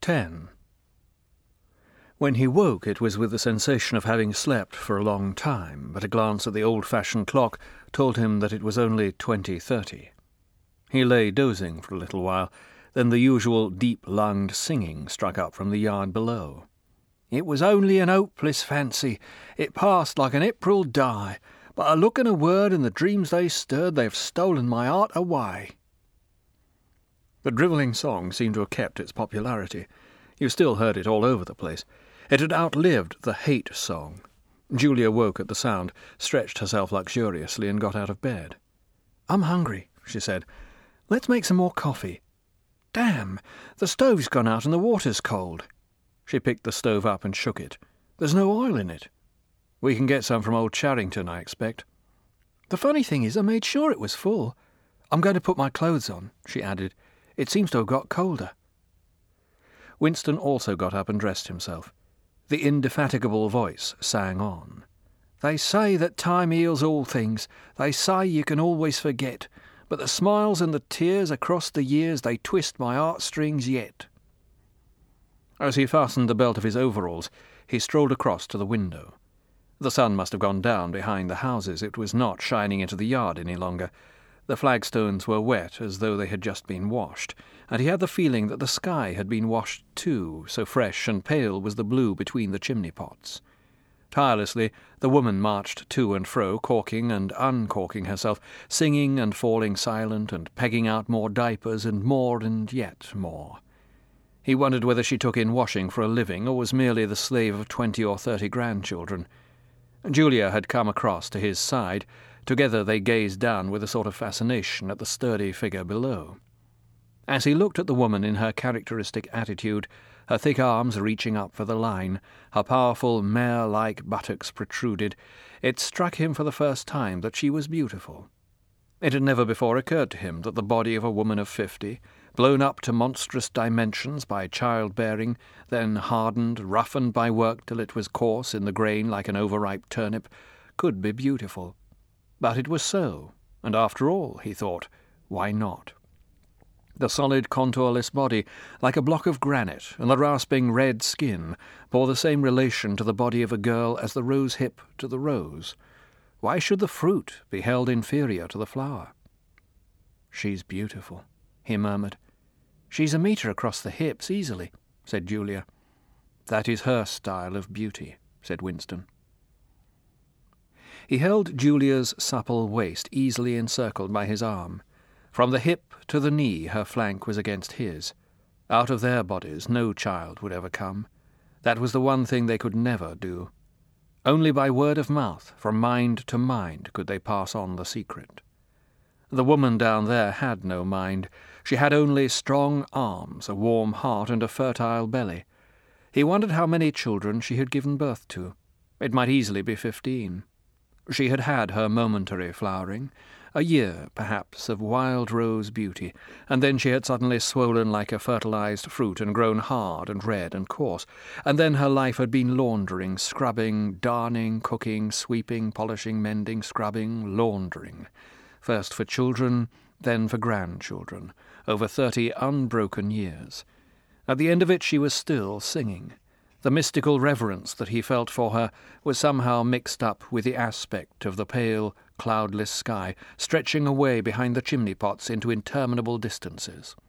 10. When he woke, it was with the sensation of having slept for a long time, but a glance at the old-fashioned clock told him that it was only 20:30. He lay dozing for a little while, then the usual deep-lunged singing struck up from the yard below. It was only an hopeless fancy. It passed like an April dye, but a look and a word and the dreams they stirred, they've stolen my heart away. The drivelling song seemed to have kept its popularity. You still heard it all over the place. It had outlived the hate song. Julia woke at the sound, stretched herself luxuriously, and got out of bed. "I'm hungry," she said. "Let's make some more coffee. Damn, the stove's gone out and the water's cold." She picked the stove up and shook it. "There's no oil in it." "We can get some from old Charrington, I expect." "The funny thing is I made sure it was full. I'm going to put my clothes on," she added. "It seems to have got colder." Winston also got up and dressed himself. The indefatigable voice sang on. "They say that time heals all things. They say you can always forget. But the smiles and the tears across the years, they twist my heartstrings yet." As he fastened the belt of his overalls, he strolled across to the window. The sun must have gone down behind the houses. It was not shining into the yard any longer. The flagstones were wet as though they had just been washed, and he had the feeling that the sky had been washed too, so fresh and pale was the blue between the chimney-pots. Tirelessly, the woman marched to and fro, corking and uncorking herself, singing and falling silent, and pegging out more diapers and yet more. He wondered whether she took in washing for a living, or was merely the slave of 20 or 30 grandchildren. Julia had come across to his side. Together they gazed down with a sort of fascination at the sturdy figure below. As he looked at the woman in her characteristic attitude, her thick arms reaching up for the line, her powerful mare-like buttocks protruded, it struck him for the first time that she was beautiful. It had never before occurred to him that the body of a woman of 50, blown up to monstrous dimensions by childbearing, then hardened, roughened by work till it was coarse in the grain like an overripe turnip, could be beautiful. But it was so, and after all, he thought, why not? The solid, contourless body, like a block of granite, and the rasping red skin, bore the same relation to the body of a girl as the rose-hip to the rose. Why should the fruit be held inferior to the flower? "She's beautiful," he murmured. "She's a metre across the hips, easily," said Julia. "That is her style of beauty," said Winston. He held Julia's supple waist easily encircled by his arm. From the hip to the knee her flank was against his. Out of their bodies no child would ever come. That was the one thing they could never do. Only by word of mouth, from mind to mind, could they pass on the secret. The woman down there had no mind. She had only strong arms, a warm heart, and a fertile belly. He wondered how many children she had given birth to. It might easily be 15. She had had her momentary flowering, a year, perhaps, of wild rose beauty, and then she had suddenly swollen like a fertilized fruit and grown hard and red and coarse, and then her life had been laundering, scrubbing, darning, cooking, sweeping, polishing, mending, scrubbing, laundering, first for children, then for grandchildren, over 30 unbroken years. At the end of it she was still singing. The mystical reverence that he felt for her was somehow mixed up with the aspect of the pale, cloudless sky, stretching away behind the chimney-pots into interminable distances.